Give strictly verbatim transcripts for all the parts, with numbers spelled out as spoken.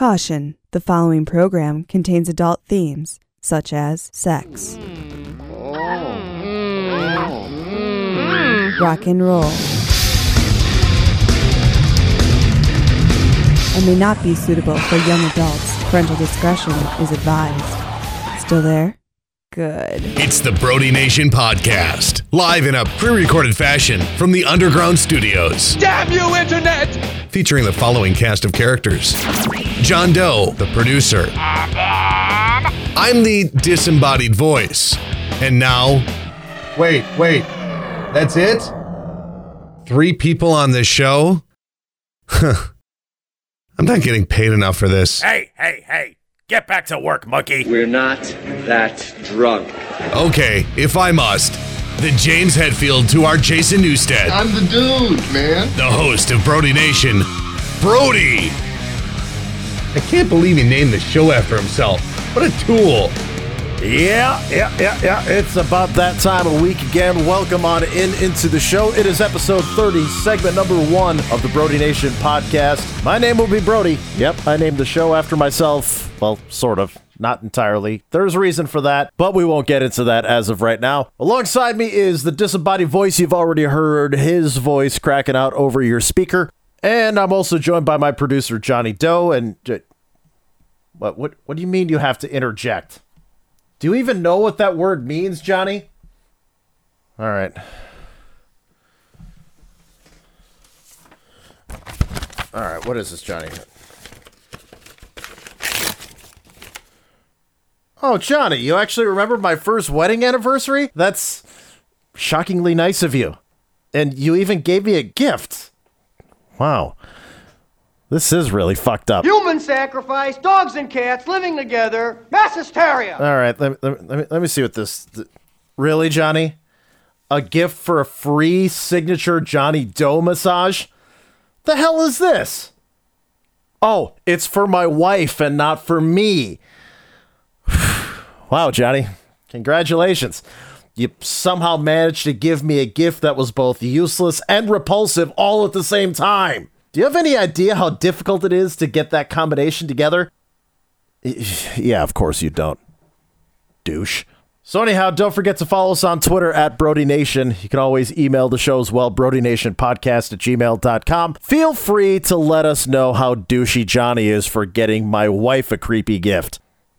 Caution, the following program contains adult themes, such as sex, rock and roll, and may not be suitable for young adults. Parental discretion is advised. Still there? Good. It's the Brody Nation podcast, live in a pre-recorded fashion from the Underground Studios. Damn you, Internet! Featuring the following cast of characters. John Doe, the producer. I'm the disembodied voice. And now... Wait, wait. That's it? Three people on this show? Huh. I'm not getting paid enough for this. Hey, hey, hey. Get back to work, monkey. We're not that drunk. Okay, if I must. The James Hetfield to our Jason Newstead. I'm the dude, man. The host of Brody Nation, Brody. I can't believe he named the show after himself. What a tool. Yeah, yeah, yeah, yeah. It's about that time of week again. Welcome on in into the show. It is episode thirty, segment number one of the Brody Nation podcast. My name will be Brody. Yep, I named the show after myself. Well, sort of. Not entirely. There's a reason for that, but we won't get into that as of right now. Alongside me is the disembodied voice you've already heard, his voice cracking out over your speaker. And I'm also joined by my producer, Johnny Doe. And uh, what, what, what do you mean you have to interject? Do you even know what that word means, Johnny? All right. All right, what is this, Johnny? Oh, Johnny, you actually remembered my first wedding anniversary? That's shockingly nice of you. And you even gave me a gift. Wow. This is really fucked up. Human sacrifice, dogs and cats living together, mass hysteria. All right, let me, let me, let me, let me see what this... Th- really, Johnny? A gift for a free signature Johnny Doe massage? The hell is this? Oh, it's for my wife and not for me. Wow, Johnny. Congratulations. You somehow managed to give me a gift that was both useless and repulsive all at the same time. Do you have any idea how difficult it is to get that combination together? Yeah, of course you don't. Douche. So anyhow, don't forget to follow us on Twitter at Brody Nation. You can always email the show as well, brodynationpodcast at gmail dot com. Feel free to let us know how douchey Johnny is for getting my wife a creepy gift.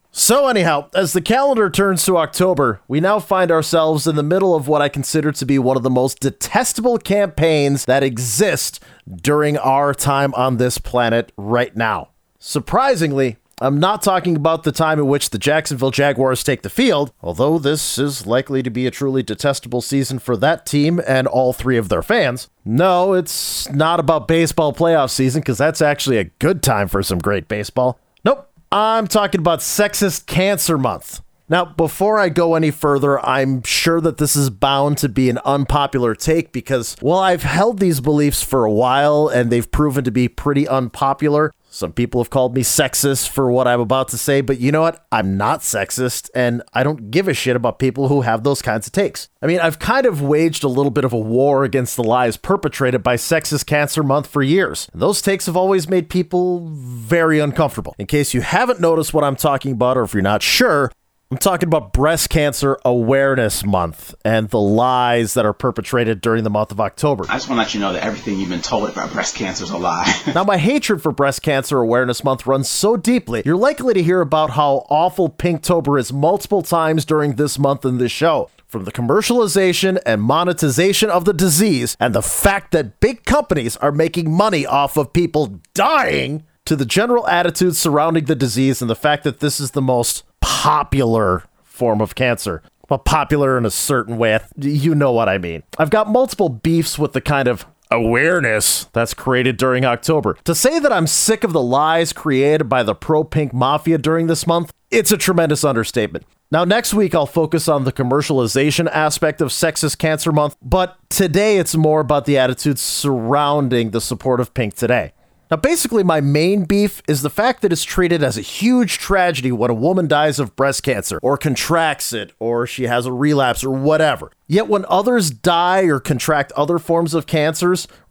So anyhow, as the calendar turns to October, we now find ourselves in the middle of what I consider to be one of the most detestable campaigns that exist during our time on this planet right now. Surprisingly, I'm not talking about the time in which the Jacksonville Jaguars take the field, although this is likely to be a truly detestable season for that team and all three of their fans. No, it's not about baseball playoff season, because that's actually a good time for some great baseball. Nope. I'm talking about Sexist Cancer Month. Now, before I go any further, I'm sure that this is bound to be an unpopular take because, well, I've held these beliefs for a while and they've proven to be pretty unpopular. Some people have called me sexist for what I'm about to say, but you know what? I'm not sexist, and I don't give a shit about people who have those kinds of takes. I mean, I've kind of waged a little bit of a war against the lies perpetrated by Sexist Cancer Month for years. And those takes have always made people very uncomfortable. In case you haven't noticed what I'm talking about, or if you're not sure, I'm talking about Breast Cancer Awareness Month and the lies that are perpetrated during the month of October. I just want to let you know that everything you've been told about breast cancer is a lie. Now, my hatred for Breast Cancer Awareness Month runs so deeply, you're likely to hear about how awful Pinktober is multiple times during this month in this show. From the commercialization and monetization of the disease and the fact that big companies are making money off of people dying, to the general attitude surrounding the disease and the fact that this is the most popular form of cancer. Well, popular in a certain way. You know what I mean. I've got multiple beefs with the kind of awareness that's created during October. To say that I'm sick of the lies created by the pro-pink mafia during this month, it's a tremendous understatement. Now, next week, I'll focus on the commercialization aspect of Sexist Cancer Month, but today it's more about the attitudes surrounding the support of pink today. Now, basically, my main beef is the fact that it's treated as a huge tragedy when a woman dies of breast cancer, or contracts it, or she has a relapse, or whatever. Yet when others die or contract other forms of cancers, or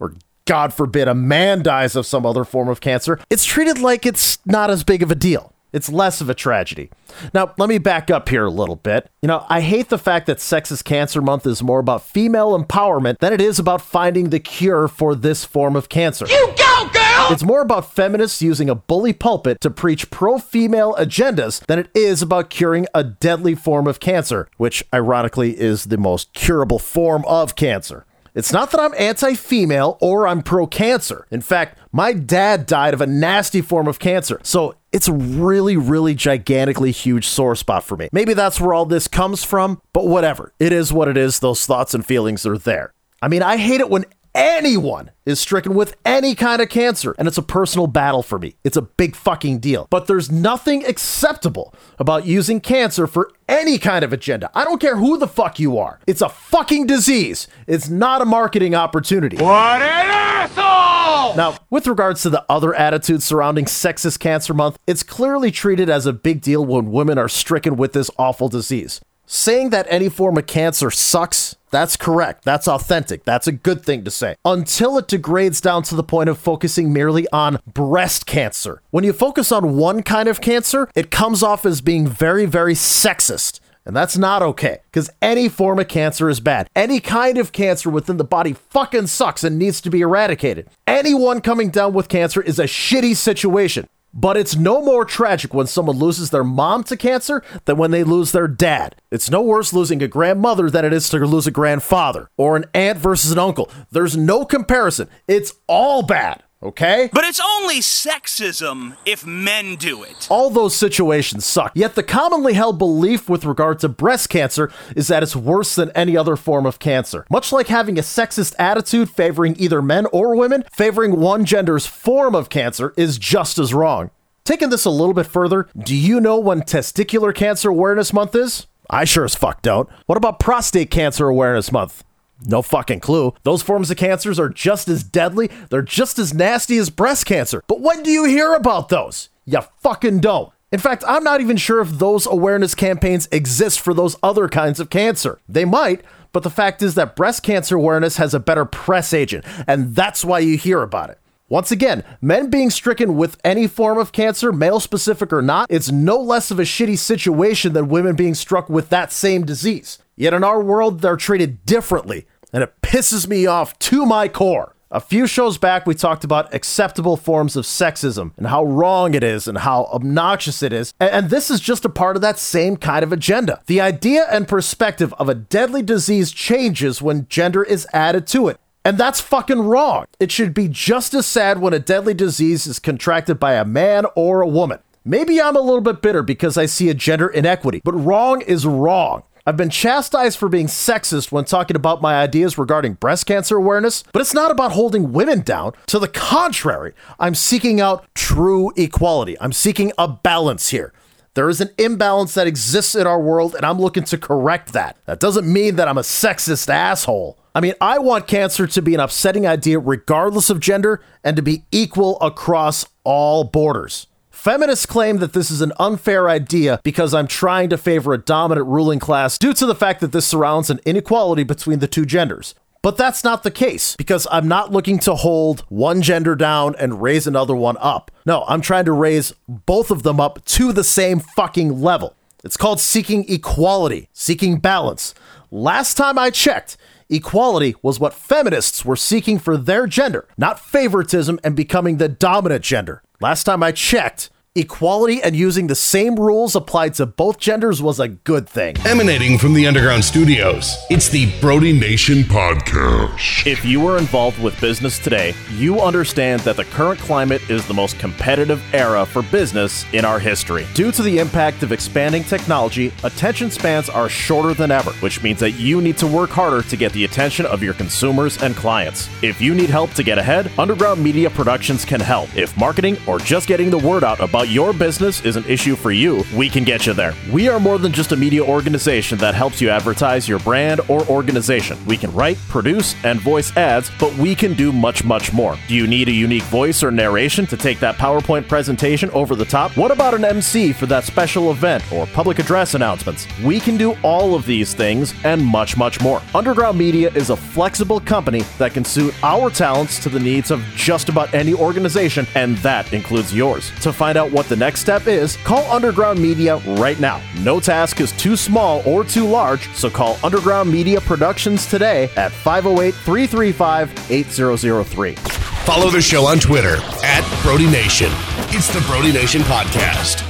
God forbid, a man dies of some other form of cancer, it's treated like it's not as big of a deal. It's less of a tragedy. Now, let me back up here a little bit. You know, I hate the fact that Sex is Cancer Month is more about female empowerment than it is about finding the cure for this form of cancer. You go, girl! It's more about feminists using a bully pulpit to preach pro-female agendas than it is about curing a deadly form of cancer, which ironically is the most curable form of cancer. It's not that I'm anti-female or I'm pro-cancer. In fact, my dad died of a nasty form of cancer, so it's a really, really gigantically huge sore spot for me. Maybe that's where all this comes from, but whatever. It is what it is. Those thoughts and feelings are there. I mean, I hate it when anyone is stricken with any kind of cancer, and it's a personal battle for me. It's a big fucking deal. But there's nothing acceptable about using cancer for any kind of agenda. I don't care who the fuck you are. It's a fucking disease. It's not a marketing opportunity. What an asshole! Now, with regards to the other attitudes surrounding Sex is Cancer Month, it's clearly treated as a big deal when women are stricken with this awful disease. Saying that any form of cancer sucks, that's correct. That's authentic. That's a good thing to say. Until it degrades down to the point of focusing merely on breast cancer. When you focus on one kind of cancer, it comes off as being very, very sexist. And that's not okay, because any form of cancer is bad. Any kind of cancer within the body fucking sucks and needs to be eradicated. Anyone coming down with cancer is a shitty situation. But it's no more tragic when someone loses their mom to cancer than when they lose their dad. It's no worse losing a grandmother than it is to lose a grandfather, or an aunt versus an uncle. There's no comparison. It's all bad. Okay? But it's only sexism if men do it. All those situations suck. Yet the commonly held belief with regard to breast cancer is that it's worse than any other form of cancer. Much like having a sexist attitude favoring either men or women, favoring one gender's form of cancer is just as wrong. Taking this a little bit further, do you know when Testicular Cancer Awareness Month is? I sure as fuck don't. What about Prostate Cancer Awareness Month? No fucking clue. Those forms of cancers are just as deadly. They're just as nasty as breast cancer. But when do you hear about those? You fucking don't. In fact, I'm not even sure if those awareness campaigns exist for those other kinds of cancer. They might, but the fact is that breast cancer awareness has a better press agent, and that's why you hear about it. Once again, men being stricken with any form of cancer, male specific or not, it's no less of a shitty situation than women being struck with that same disease. Yet in our world, they're treated differently, and it pisses me off to my core. A few shows back, we talked about acceptable forms of sexism and how wrong it is and how obnoxious it is. And this is just a part of that same kind of agenda. The idea and perspective of a deadly disease changes when gender is added to it. And that's fucking wrong. It should be just as sad when a deadly disease is contracted by a man or a woman. Maybe I'm a little bit bitter because I see a gender inequity, but wrong is wrong. I've been chastised for being sexist when talking about my ideas regarding breast cancer awareness, but it's not about holding women down. To the contrary, I'm seeking out true equality. I'm seeking a balance here. There is an imbalance that exists in our world, and I'm looking to correct that. That doesn't mean that I'm a sexist asshole. I mean, I want cancer to be an upsetting idea regardless of gender and to be equal across all borders. Feminists claim that this is an unfair idea because I'm trying to favor a dominant ruling class due to the fact that this surrounds an inequality between the two genders. But that's not the case, because I'm not looking to hold one gender down and raise another one up. No, I'm trying to raise both of them up to the same fucking level. It's called seeking equality, seeking balance. Last time I checked, equality was what feminists were seeking for their gender, not favoritism and becoming the dominant gender. Last time I checked, equality and using the same rules applied to both genders was a good thing. Emanating from the Underground Studios, it's the Brody Nation Podcast. If you are involved with business today, you understand that the current climate is the most competitive era for business in our history. Due to the impact of expanding technology, attention spans are shorter than ever, which means that you need to work harder to get the attention of your consumers and clients. If you need help to get ahead, Underground Media Productions can help. If marketing or just getting the word out about about your business is an issue for you, we can get you there. We are more than just a media organization that helps you advertise your brand or organization. We can write, produce, and voice ads, but we can do much, much more. Do you need a unique voice or narration to take that PowerPoint presentation over the top? What about an M C for that special event or public address announcements? We can do all of these things and much, much more. Underground Media is a flexible company that can suit our talents to the needs of just about any organization, and that includes yours. To find out what the next step is, call Underground Media right now. No task is too small or too large, so call Underground Media Productions today at five oh eight, three three five, eight zero zero three. Follow the show on Twitter at Brody Nation. It's the Brody Nation Podcast.